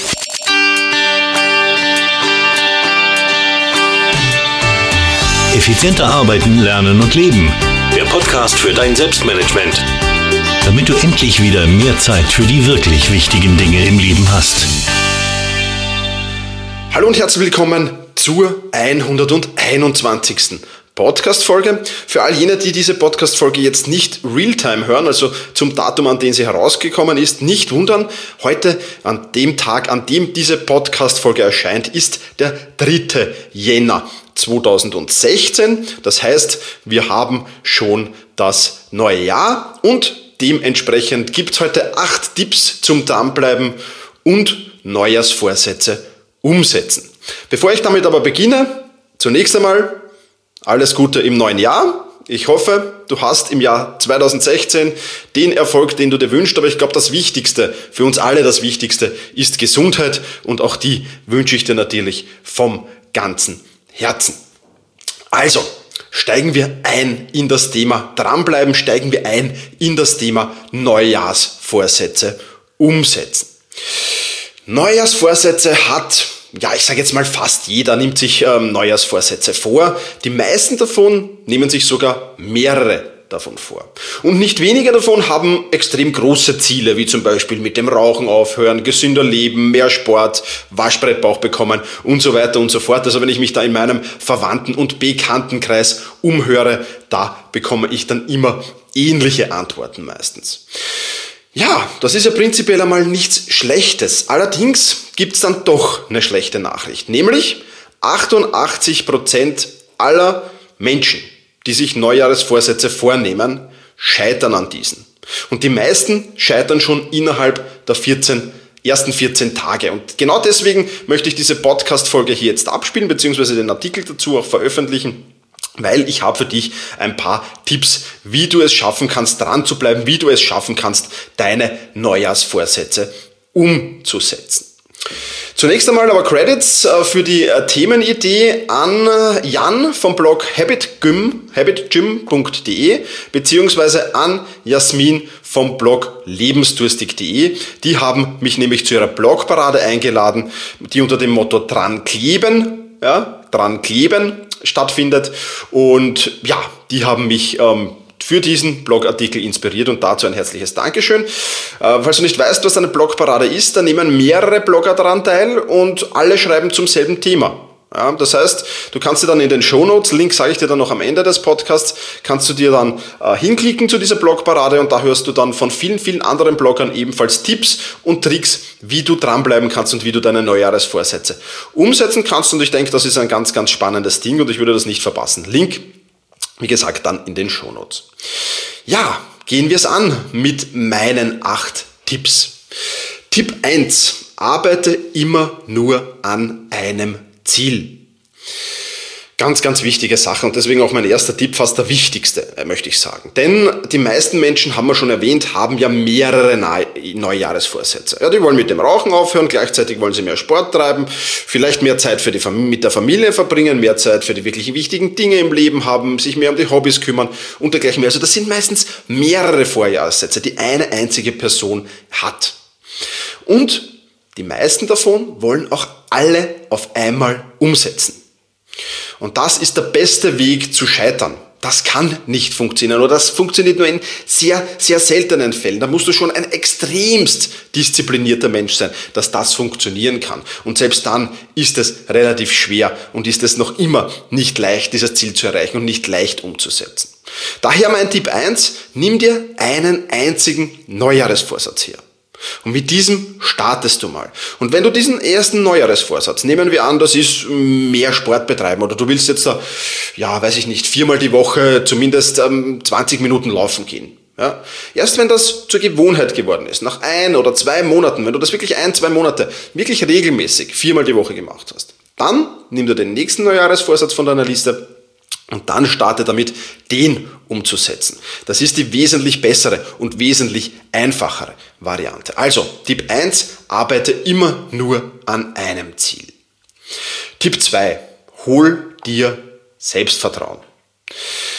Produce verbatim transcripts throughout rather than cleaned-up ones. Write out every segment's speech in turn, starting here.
Effizienter arbeiten, lernen und leben. Der Podcast für dein Selbstmanagement. Damit du endlich wieder mehr Zeit für die wirklich wichtigen Dinge im Leben hast. Hallo und herzlich willkommen zur hunderteinundzwanzigsten Podcast-Folge. Für all jene, die diese Podcast-Folge jetzt nicht real-time hören, also zum Datum, an dem sie herausgekommen ist, nicht wundern. Heute, an dem Tag, an dem diese Podcast-Folge erscheint, ist der dritte Jänner zweitausendsechzehn. Das heißt, wir haben schon das neue Jahr und dementsprechend gibt es heute acht Tipps zum Dranbleiben und Neujahrsvorsätze umsetzen. Bevor ich damit aber beginne, zunächst einmal alles Gute im neuen Jahr. Ich hoffe, du hast im Jahr zweitausendsechzehn den Erfolg, den du dir wünschst, aber ich glaube, das Wichtigste, für uns alle das Wichtigste, ist Gesundheit und auch die wünsche ich dir natürlich vom ganzen Herzen. Also, steigen wir ein in das Thema Dranbleiben, steigen wir ein in das Thema Neujahrsvorsätze umsetzen. Neujahrsvorsätze hat, ja, ich sage jetzt mal fast jeder nimmt sich ähm, Neujahrsvorsätze vor. Die meisten davon nehmen sich sogar mehrere davon vor. Und nicht wenige davon haben extrem große Ziele, wie zum Beispiel mit dem Rauchen aufhören, gesünder leben, mehr Sport, Waschbrettbauch bekommen und so weiter und so fort. Also wenn ich mich da in meinem Verwandten- und Bekanntenkreis umhöre, da bekomme ich dann immer ähnliche Antworten meistens. Ja, das ist ja prinzipiell einmal nichts Schlechtes. Allerdings gibt es dann doch eine schlechte Nachricht. Nämlich achtundachtzig Prozent aller Menschen, die sich Neujahresvorsätze vornehmen, scheitern an diesen. Und die meisten scheitern schon innerhalb der vierzehn, ersten vierzehn Tage. Und genau deswegen möchte ich diese Podcast-Folge hier jetzt abspielen, beziehungsweise den Artikel dazu auch veröffentlichen. Weil ich habe für dich ein paar Tipps, wie du es schaffen kannst, dran zu bleiben, wie du es schaffen kannst, deine Neujahrsvorsätze umzusetzen. Zunächst einmal aber Credits für die Themenidee an Jan vom Blog habitgym, habitgym punkt de beziehungsweise an Jasmin vom Blog lebensdurstig punkt de. Die haben mich nämlich zu ihrer Blogparade eingeladen, die unter dem Motto dran kleben, ja, dran kleben stattfindet und ja, die haben mich ähm, für diesen Blogartikel inspiriert und dazu ein herzliches Dankeschön. Äh, falls du nicht weißt, was eine Blogparade ist, da nehmen mehrere Blogger daran teil und alle schreiben zum selben Thema. Ja, das heißt, du kannst dir dann in den Shownotes, Link sage ich dir dann noch am Ende des Podcasts, kannst du dir dann äh, hinklicken zu dieser Blogparade und da hörst du dann von vielen, vielen anderen Bloggern ebenfalls Tipps und Tricks, wie du dranbleiben kannst und wie du deine Neujahresvorsätze umsetzen kannst. Und ich denke, das ist ein ganz, ganz spannendes Ding und ich würde das nicht verpassen. Link, wie gesagt, dann in den Shownotes. Ja, gehen wir es an mit meinen acht Tipps. Tipp eins. Arbeite immer nur an einem Ziel. Ganz, ganz wichtige Sache und deswegen auch mein erster Tipp, fast der wichtigste, möchte ich sagen. Denn die meisten Menschen, haben wir schon erwähnt, haben ja mehrere Neujahresvorsätze. Ja, die wollen mit dem Rauchen aufhören, gleichzeitig wollen sie mehr Sport treiben, vielleicht mehr Zeit für die Fam- mit der Familie verbringen, mehr Zeit für die wirklich wichtigen Dinge im Leben haben, sich mehr um die Hobbys kümmern und dergleichen mehr. Also das sind meistens mehrere Vorjahressätze, die eine einzige Person hat. Und die meisten davon wollen auch alle auf einmal umsetzen. Und das ist der beste Weg zu scheitern. Das kann nicht funktionieren oder das funktioniert nur in sehr, sehr seltenen Fällen. Da musst du schon ein extremst disziplinierter Mensch sein, dass das funktionieren kann. Und selbst dann ist es relativ schwer und ist es noch immer nicht leicht, dieses Ziel zu erreichen und nicht leicht umzusetzen. Daher mein Tipp eins, nimm dir einen einzigen Neujahresvorsatz her. Und mit diesem startest du mal. Und wenn du diesen ersten Neujahresvorsatz, nehmen wir an, das ist mehr Sport betreiben oder du willst jetzt da, ja, weiß ich nicht, viermal die Woche zumindest ähm, zwanzig Minuten laufen gehen. Ja? Erst wenn das zur Gewohnheit geworden ist, nach ein oder zwei Monaten, wenn du das wirklich ein, zwei Monate wirklich regelmäßig viermal die Woche gemacht hast, dann nimm dir den nächsten Neujahresvorsatz von deiner Liste und dann starte damit, den umzusetzen. Das ist die wesentlich bessere und wesentlich einfachere Variante. Also, Tipp eins, arbeite immer nur an einem Ziel. Tipp zwei, hol dir Selbstvertrauen.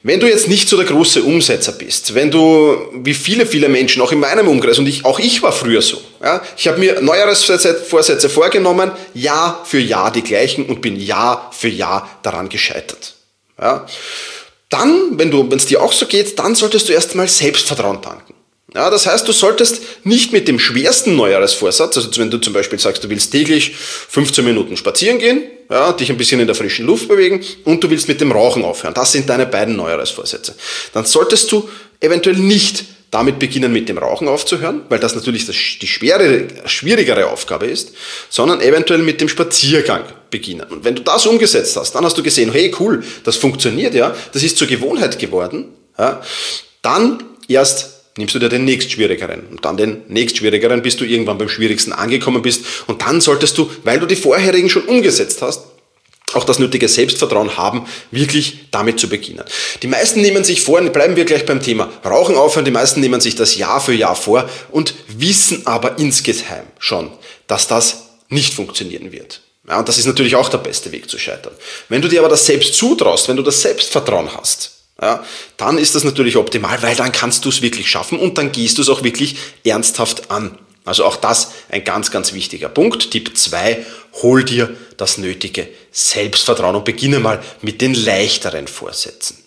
Wenn du jetzt nicht so der große Umsetzer bist, wenn du, wie viele, viele Menschen, auch in meinem Umkreis, und ich, auch ich war früher so, ja, ich habe mir Neujahrsvorsätze vorgenommen, Jahr für Jahr die gleichen und bin Jahr für Jahr daran gescheitert. Ja. Dann, wenn du, wenn es dir auch so geht, dann solltest du erstmal Selbstvertrauen tanken. Ja, das heißt, du solltest nicht mit dem schwersten Neujahrsvorsatz, also wenn du zum Beispiel sagst, du willst täglich fünfzehn Minuten spazieren gehen, ja, dich ein bisschen in der frischen Luft bewegen und du willst mit dem Rauchen aufhören. Das sind deine beiden Neujahrsvorsätze. Dann solltest du eventuell nicht damit beginnen, mit dem Rauchen aufzuhören, weil das natürlich das, die schwere, schwierigere Aufgabe ist, sondern eventuell mit dem Spaziergang beginnen. Und wenn du das umgesetzt hast, dann hast du gesehen, hey cool, das funktioniert ja, das ist zur Gewohnheit geworden, ja, dann erst nimmst du dir den nächstschwierigeren und dann den nächstschwierigeren, bis du irgendwann beim schwierigsten angekommen bist. Und dann solltest du, weil du die vorherigen schon umgesetzt hast, auch das nötige Selbstvertrauen haben, wirklich damit zu beginnen. Die meisten nehmen sich vor, und bleiben wir gleich beim Thema Rauchen aufhören, die meisten nehmen sich das Jahr für Jahr vor und wissen aber insgeheim schon, dass das nicht funktionieren wird. Ja, und das ist natürlich auch der beste Weg zu scheitern. Wenn du dir aber das selbst zutraust, wenn du das Selbstvertrauen hast, ja, dann ist das natürlich optimal, weil dann kannst du es wirklich schaffen und dann gehst du es auch wirklich ernsthaft an. Also auch das ein ganz, ganz wichtiger Punkt. Tipp zwei, hol dir das nötige Selbstvertrauen und beginne mal mit den leichteren Vorsätzen.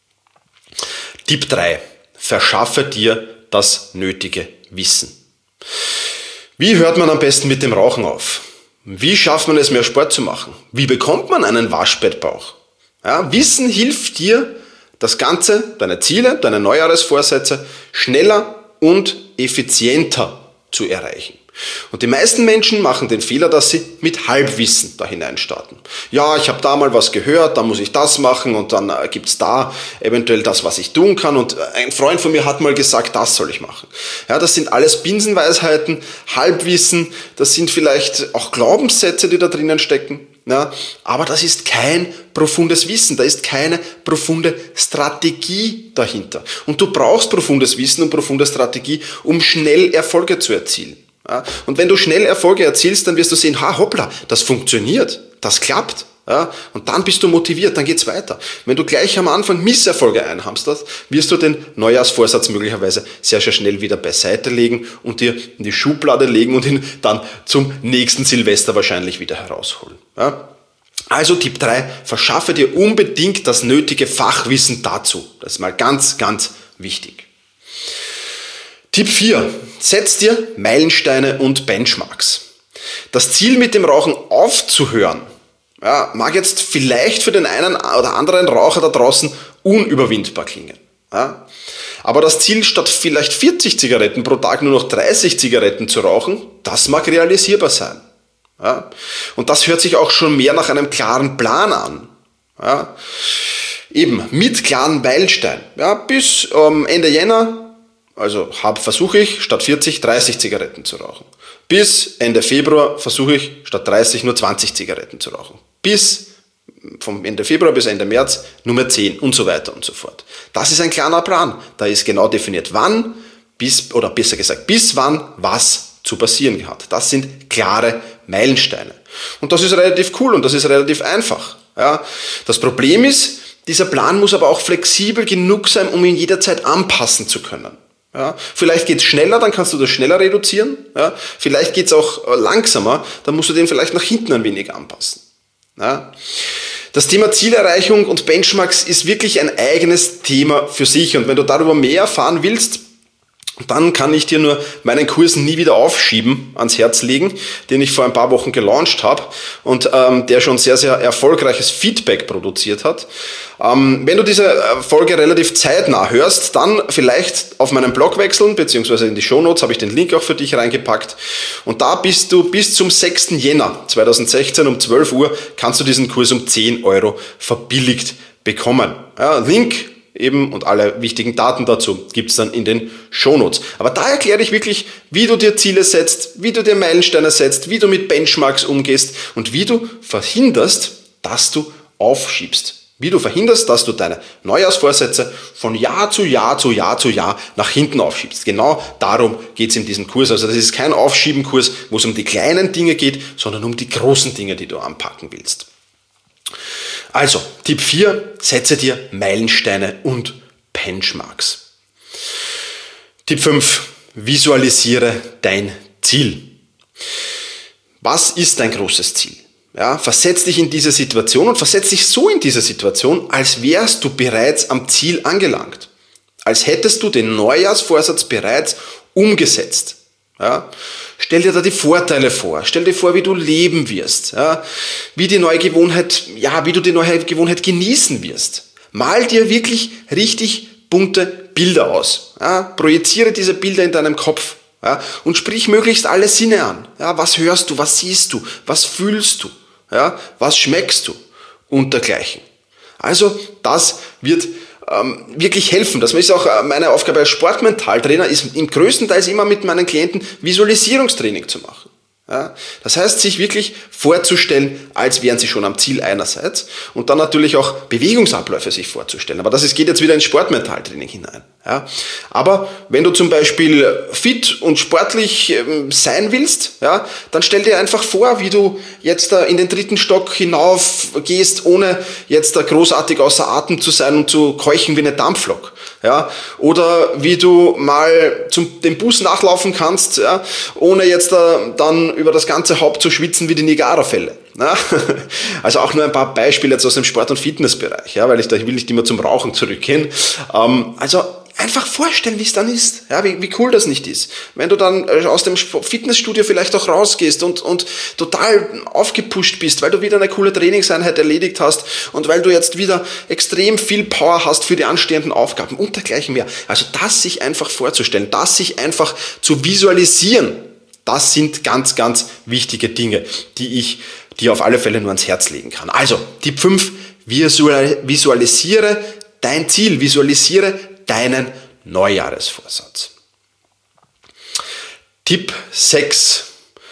Tipp drei, verschaffe dir das nötige Wissen. Wie hört man am besten mit dem Rauchen auf? Wie schafft man es, mehr Sport zu machen? Wie bekommt man einen Waschbettbauch? Ja, Wissen hilft dir, das Ganze, deine Ziele, deine Neujahresvorsätze schneller und effizienter zu erreichen. Und die meisten Menschen machen den Fehler, dass sie mit Halbwissen da hineinstarten. Ja, ich habe da mal was gehört, da muss ich das machen und dann äh, gibt's da eventuell das, was ich tun kann. Und ein Freund von mir hat mal gesagt, das soll ich machen. Ja, das sind alles Binsenweisheiten, Halbwissen, das sind vielleicht auch Glaubenssätze, die da drinnen stecken. Ja, aber das ist kein profundes Wissen, da ist keine profunde Strategie dahinter. Und du brauchst profundes Wissen und profunde Strategie, um schnell Erfolge zu erzielen. Ja, und wenn du schnell Erfolge erzielst, dann wirst du sehen, ha, hoppla, das funktioniert, das klappt. Ja, und dann bist du motiviert, dann geht's weiter. Wenn du gleich am Anfang Misserfolge einhamsterst, wirst du den Neujahrsvorsatz möglicherweise sehr, sehr schnell wieder beiseite legen und dir in die Schublade legen und ihn dann zum nächsten Silvester wahrscheinlich wieder herausholen. Ja? Also Tipp drei, verschaffe dir unbedingt das nötige Fachwissen dazu. Das ist mal ganz, ganz wichtig. Tipp vier, setz dir Meilensteine und Benchmarks. Das Ziel mit dem Rauchen aufzuhören, ja, mag jetzt vielleicht für den einen oder anderen Raucher da draußen unüberwindbar klingen. Ja. Aber das Ziel, statt vielleicht vierzig Zigaretten pro Tag nur noch dreißig Zigaretten zu rauchen, das mag realisierbar sein. Ja. Und das hört sich auch schon mehr nach einem klaren Plan an. Ja. Eben, mit klaren Meilensteinen. Ja, bis ähm, Ende Jänner, also hab, versuche ich, statt vierzig dreißig Zigaretten zu rauchen. Bis Ende Februar versuche ich, statt dreißig nur zwanzig Zigaretten zu rauchen. Bis vom Ende Februar bis Ende März Nummer zehn und so weiter und so fort. Das ist ein klarer Plan. Da ist genau definiert, wann, bis, oder besser gesagt, bis wann was zu passieren hat. Das sind klare Meilensteine. Und das ist relativ cool und das ist relativ einfach. Ja. Das Problem ist, dieser Plan muss aber auch flexibel genug sein, um ihn jederzeit anpassen zu können. Ja, vielleicht geht's schneller, dann kannst du das schneller reduzieren. Ja, vielleicht geht's auch langsamer, dann musst du den vielleicht nach hinten ein wenig anpassen. Ja. Das Thema Zielerreichung und Benchmarks ist wirklich ein eigenes Thema für sich. Und wenn du darüber mehr erfahren willst, dann kann ich dir nur meinen Kurs Nie wieder aufschieben ans Herz legen, den ich vor ein paar Wochen gelauncht habe und ähm, der schon sehr, sehr erfolgreiches Feedback produziert hat. Ähm, wenn du diese Folge relativ zeitnah hörst, dann vielleicht auf meinen Blog wechseln, beziehungsweise in die Shownotes habe ich den Link auch für dich reingepackt. Und da bist du bis zum sechsten Jänner zweitausendsechzehn um zwölf Uhr kannst du diesen Kurs um zehn Euro verbilligt bekommen. Ja, Link eben und alle wichtigen Daten dazu gibt's dann in den Shownotes. Aber da erkläre ich wirklich, wie du dir Ziele setzt, wie du dir Meilensteine setzt, wie du mit Benchmarks umgehst und wie du verhinderst, dass du aufschiebst. Wie du verhinderst, dass du deine Neujahrsvorsätze von Jahr zu Jahr zu Jahr zu Jahr nach hinten aufschiebst. Genau darum geht's in diesem Kurs. Also das ist kein Aufschiebenkurs, wo es um die kleinen Dinge geht, sondern um die großen Dinge, die du anpacken willst. Also, Tipp vier, setze dir Meilensteine und Benchmarks. Tipp fünf, visualisiere dein Ziel. Was ist dein großes Ziel? Ja, versetz dich in diese Situation und versetz dich so in diese Situation, als wärst du bereits am Ziel angelangt. Als hättest du den Neujahrsvorsatz bereits umgesetzt. Ja, stell dir da die Vorteile vor. Stell dir vor, wie du leben wirst. Ja, wie die neue Gewohnheit, ja, wie du die neue Gewohnheit genießen wirst. Mal dir wirklich richtig bunte Bilder aus. Ja, projiziere diese Bilder in deinem Kopf. Ja, und sprich möglichst alle Sinne an. Ja, was hörst du, was siehst du, was fühlst du, ja, was schmeckst du und dergleichen. Also das wird ähm, wirklich helfen. Das ist auch meine Aufgabe als Sportmentaltrainer, ist im größten Teil immer mit meinen Klienten Visualisierungstraining zu machen. Ja, das heißt, sich wirklich vorzustellen, als wären sie schon am Ziel einerseits und dann natürlich auch Bewegungsabläufe sich vorzustellen. Aber das ist, geht jetzt wieder ins Sportmentaltraining hinein. Ja, aber wenn du zum Beispiel fit und sportlich ähm, sein willst, ja, dann stell dir einfach vor, wie du jetzt da in den dritten Stock hinauf gehst, ohne jetzt da großartig außer Atem zu sein und zu keuchen wie eine Dampflok. Ja, oder wie du mal zum dem Bus nachlaufen kannst, ja, ohne jetzt da, dann über das ganze Haupt zu schwitzen wie die Niagarafälle. Ja, also auch nur ein paar Beispiele jetzt aus dem Sport- und Fitnessbereich, ja, weil ich da will nicht immer zum Rauchen zurückgehen. Ähm, also einfach vorstellen, wie es dann ist, ja, wie, wie cool das nicht ist. Wenn du dann aus dem Fitnessstudio vielleicht auch rausgehst und, und total aufgepusht bist, weil du wieder eine coole Trainingseinheit erledigt hast und weil du jetzt wieder extrem viel Power hast für die anstehenden Aufgaben und dergleichen mehr. Also das sich einfach vorzustellen, das sich einfach zu visualisieren, das sind ganz, ganz wichtige Dinge, die ich dir auf alle Fälle nur ans Herz legen kann. Also, Tipp fünf, visualisiere dein Ziel, visualisiere deinen Neujahresvorsatz. Tipp sechs.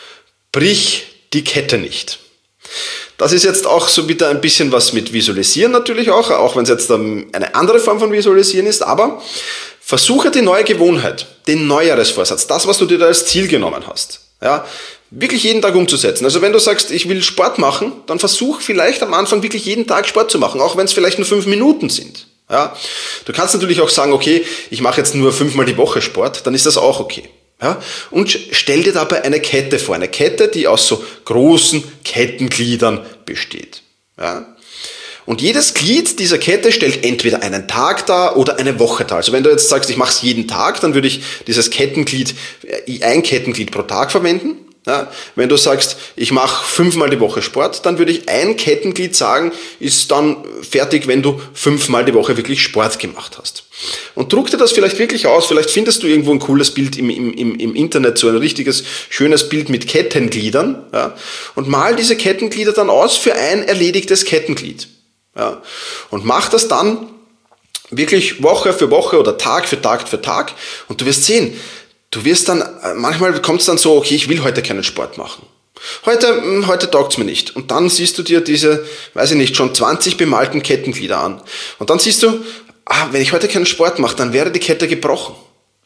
Brich die Kette nicht. Das ist jetzt auch so wieder ein bisschen was mit Visualisieren natürlich auch, auch wenn es jetzt eine andere Form von Visualisieren ist, aber versuche die neue Gewohnheit, den Neujahresvorsatz, das, was du dir da als Ziel genommen hast, ja, wirklich jeden Tag umzusetzen. Also wenn du sagst, ich will Sport machen, dann versuch vielleicht am Anfang wirklich jeden Tag Sport zu machen, auch wenn es vielleicht nur fünf Minuten sind. Ja, du kannst natürlich auch sagen, okay, ich mache jetzt nur fünfmal die Woche Sport, dann ist das auch okay. Ja, und stell dir dabei eine Kette vor, eine Kette, die aus so großen Kettengliedern besteht. Ja. Und jedes Glied dieser Kette stellt entweder einen Tag dar oder eine Woche dar. Also wenn du jetzt sagst, ich mache es jeden Tag, dann würde ich dieses Kettenglied, ein Kettenglied pro Tag verwenden. Ja, wenn du sagst, ich mache fünfmal die Woche Sport, dann würde ich ein Kettenglied sagen, ist dann fertig, wenn du fünfmal die Woche wirklich Sport gemacht hast. Und druck dir das vielleicht wirklich aus, vielleicht findest du irgendwo ein cooles Bild im, im, im Internet, so ein richtiges, schönes Bild mit Kettengliedern, ja, und mal diese Kettenglieder dann aus für ein erledigtes Kettenglied. Ja, und mach das dann wirklich Woche für Woche oder Tag für Tag für Tag und du wirst sehen, du wirst dann, manchmal kommt es dann so, okay, ich will heute keinen Sport machen. Heute, heute taugt's mir nicht. Und dann siehst du dir diese, weiß ich nicht, schon zwanzig bemalten Kettenglieder an. Und dann siehst du, ah, wenn ich heute keinen Sport mache, dann wäre die Kette gebrochen.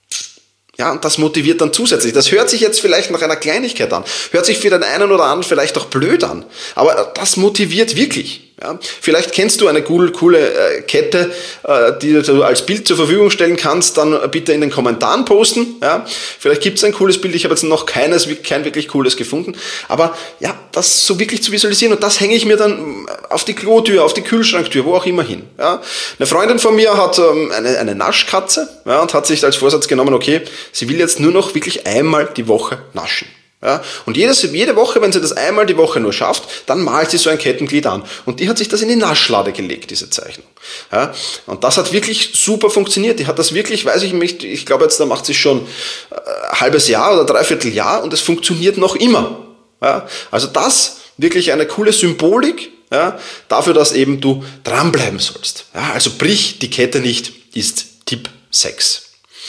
Ja, und das motiviert dann zusätzlich. Das hört sich jetzt vielleicht nach einer Kleinigkeit an. Hört sich für den einen oder anderen vielleicht auch blöd an. Aber das motiviert wirklich. Ja, vielleicht kennst du eine cool, coole äh, Kette, äh, die du als Bild zur Verfügung stellen kannst, dann bitte in den Kommentaren posten. Ja, vielleicht gibt es ein cooles Bild, ich habe jetzt noch keines, kein wirklich cooles gefunden. Aber ja, das so wirklich zu visualisieren und das hänge ich mir dann auf die Klotür, auf die Kühlschranktür, wo auch immer hin. Ja, eine Freundin von mir hat ähm, eine, eine Naschkatze, ja, und hat sich als Vorsatz genommen, okay, sie will jetzt nur noch wirklich einmal die Woche naschen. Ja, und jedes, jede Woche, wenn sie das einmal die Woche nur schafft, dann malt sie so ein Kettenglied an. Und die hat sich das in die Naschlade gelegt, diese Zeichnung. Ja, und das hat wirklich super funktioniert. Die hat das wirklich, weiß ich nicht, ich glaube jetzt, da macht sie schon ein halbes Jahr oder dreiviertel Jahr und es funktioniert noch immer. Ja, also das wirklich eine coole Symbolik, ja, dafür, dass eben du dranbleiben sollst. Ja, also brich die Kette nicht, ist Tipp sechs.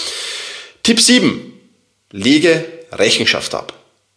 Tipp sieben. Lege Rechenschaft ab.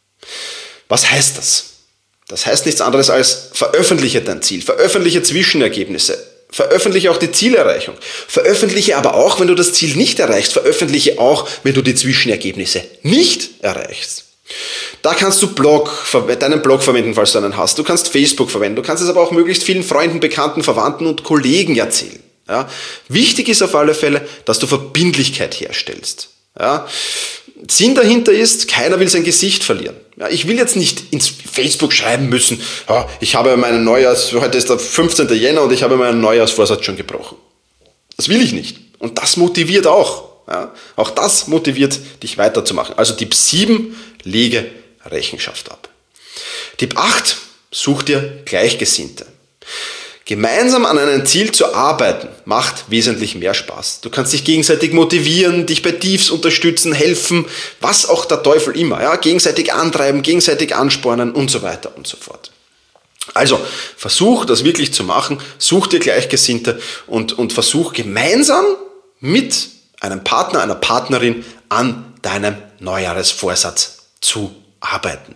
Was heißt das? Das heißt nichts anderes als veröffentliche dein Ziel, veröffentliche Zwischenergebnisse, veröffentliche auch die Zielerreichung, veröffentliche aber auch, wenn du das Ziel nicht erreichst, veröffentliche auch, wenn du die Zwischenergebnisse nicht erreichst. Da kannst du Blog, deinen Blog verwenden, falls du einen hast. Du kannst Facebook verwenden. Du kannst es aber auch möglichst vielen Freunden, Bekannten, Verwandten und Kollegen erzählen. Ja? Wichtig ist auf alle Fälle, dass du Verbindlichkeit herstellst. Ja? Sinn dahinter ist, keiner will sein Gesicht verlieren. Ja, ich will jetzt nicht ins Facebook schreiben müssen, ja, ich habe meinen Neujahrs, heute ist der fünfzehnten Jänner und ich habe meinen Neujahrsvorsatz schon gebrochen. Das will ich nicht. Und das motiviert auch. Ja, auch das motiviert dich weiterzumachen. Also Tipp sieben, lege Rechenschaft ab. Tipp acht, such dir Gleichgesinnte. Gemeinsam an einem Ziel zu arbeiten, macht wesentlich mehr Spaß. Du kannst dich gegenseitig motivieren, dich bei Tiefs unterstützen, helfen, was auch der Teufel immer. Ja, gegenseitig antreiben, gegenseitig anspornen und so weiter und so fort. Also, versuch das wirklich zu machen, such dir Gleichgesinnte und, und versuch gemeinsam mit einem Partner, einer Partnerin an deinem Neujahresvorsatz zu arbeiten.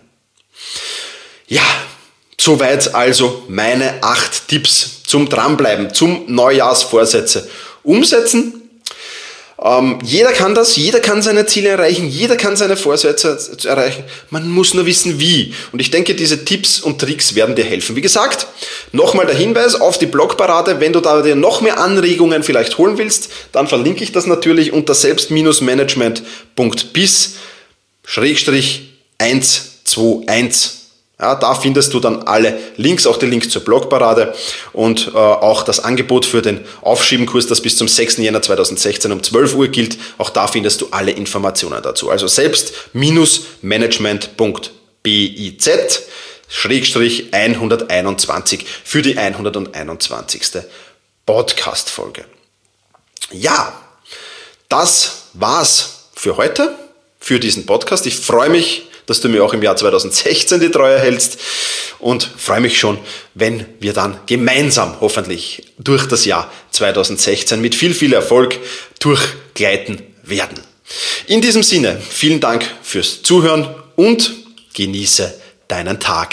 Ja, soweit also meine acht Tipps zum Dranbleiben, zum Neujahrsvorsätze umsetzen. Ähm, jeder kann das, jeder kann seine Ziele erreichen, jeder kann seine Vorsätze erreichen. Man muss nur wissen, wie. Und ich denke, diese Tipps und Tricks werden dir helfen. Wie gesagt, nochmal der Hinweis auf die Blogparade. Wenn du da dir noch mehr Anregungen vielleicht holen willst, dann verlinke ich das natürlich unter selbst-management punkt bis Schrägstrich eins zwei eins. Ja, da findest du dann alle Links, auch den Link zur Blogparade und äh, auch das Angebot für den Aufschiebenkurs, das bis zum sechsten Jänner zweitausendsechzehn um zwölf Uhr gilt. Auch da findest du alle Informationen dazu. Also selbst-management punkt biz Schrägstrich hunderteinundzwanzig für die hunderteinundzwanzigste Podcast-Folge. Ja, das war's für heute, für diesen Podcast. Ich freue mich, dass du mir auch im Jahr zweitausendsechzehn die Treue hältst und freue mich schon, wenn wir dann gemeinsam hoffentlich durch das Jahr zweitausendsechzehn mit viel, viel Erfolg durchgleiten werden. In diesem Sinne, vielen Dank fürs Zuhören und genieße deinen Tag.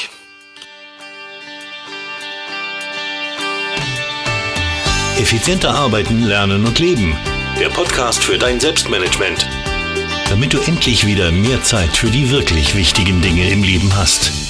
Effizienter arbeiten, lernen und leben. Der Podcast für dein Selbstmanagement. Damit du endlich wieder mehr Zeit für die wirklich wichtigen Dinge im Leben hast.